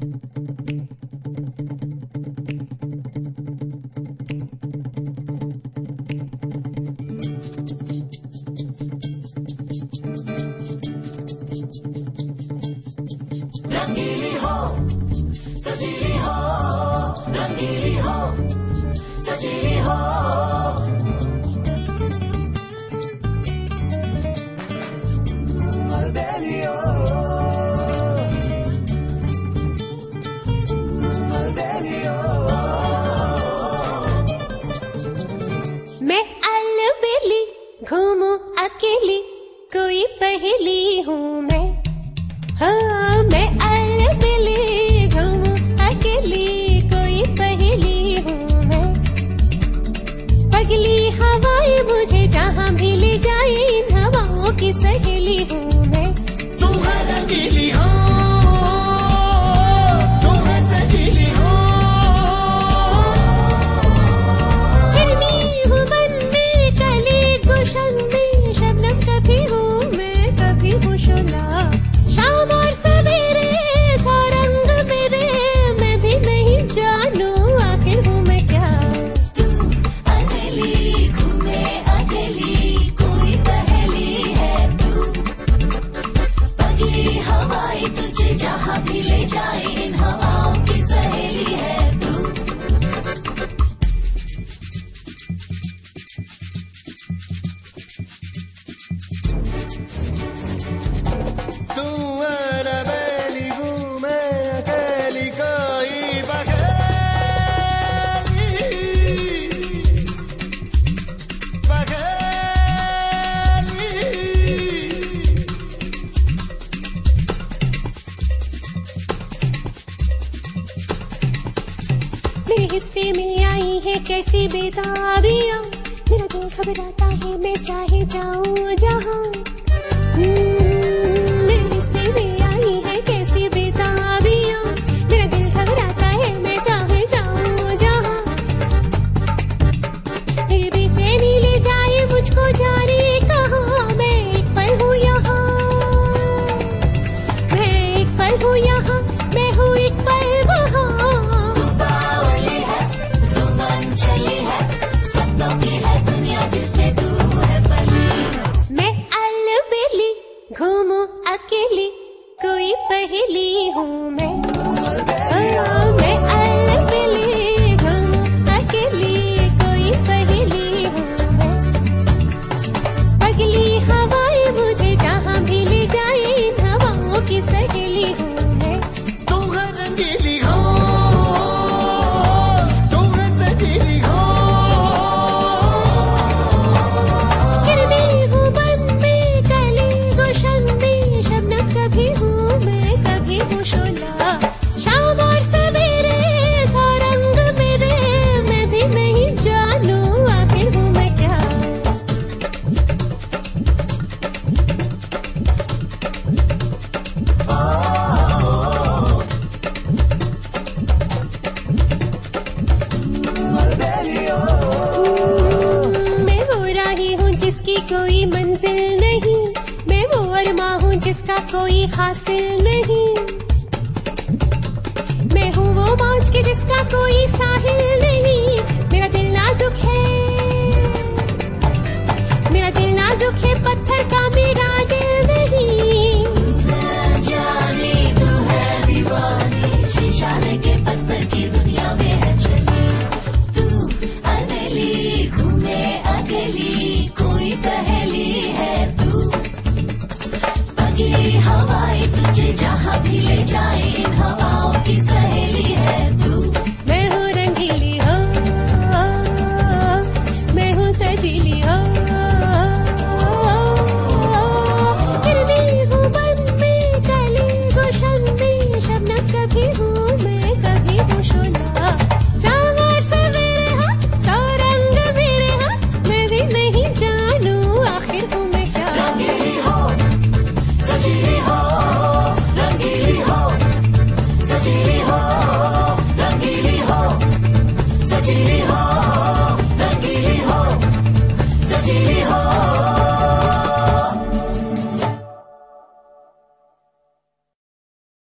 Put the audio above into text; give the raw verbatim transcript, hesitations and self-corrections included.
रंगीली हो सजीली हो, रंगीली हो सजीली हो, अलबेलियो अलबेलियो। मैं अलबेली घूमूं अकेली, कोई पहेली हूँ मैं। हाँ मैं अलबेली घूमूं अकेली, कोई पहेली हूँ मैं। पगली हवाएं मुझे जहाँ भी ले जाए, इन हवाओं की सहेली हूँ मैं। तू है रंगीली हो, तू है सजीली हो, हिरनी हूँ मन में, कली गुलशन में, शबनम कभी हूँ मैं, कभी हूँ शोला। शाम और सवेरे सौ रंग मेरे, मैं भी नहीं जानू आखिर हूँ मैं क्या। तू अकेली घूमे अकेली, कोई पहेली है तू। पगली हवाएं तुझे जहाँ भी ले जाए, इन हवाओं की सहेली है तू। तू अलबेली घूमे अकेली, कोई पहेली पहेली। मेरे हिस्से में आई है कैसी बेताबियां, मेरा दिल घबराता है मैं चाहे जाऊं जहां। मेरे हिस्से में आई है कैसी बेताबियां, मेरा दिल घबराता है मैं चाहे जाऊं जहां। मेरी बेचैनी ले जाए मुझको जाने कहाँ, मैं एक पल हूँ यहाँ, मैं एक पल हूँ यहाँ, मैं हूँ एक पल वहाँ। तू बावली है, तू मनचली है, सपनों की है दुनिया जिसमें तू है पली। मैं अलबेली घूमूं अकेली, कोई पहेली हूँ मैं। हाँ, मैं अलबेली घूमूं अकेली, कोई पहेली हूँ मैं। पगली हवाएं मुझे जहाँ भी ले जाए, इन हवाओं की सहेली हूँ मैं। तू है रंगीली हो, तू है सजीली हो, हिरनी हूँ मन में, कली गुलशन में, शबनम कभी हूँ मैं, कभी हूँ शोला। शाम और सवेरे सौ रंग मेरे, मैं भी नहीं जानू आखिर हूँ मैं क्या। अलबेलियो मैं वो राही हूँ जिसकी कोई मंजिल नहीं, मैं वो अरमा हूँ जिसका कोई हासिल नहीं। मैं हूँ वो मौज के जिसका कोई साहिल नहीं। मेरा दिल नाजुक है, मेरा दिल नाजुक है, पत्थर का मेरा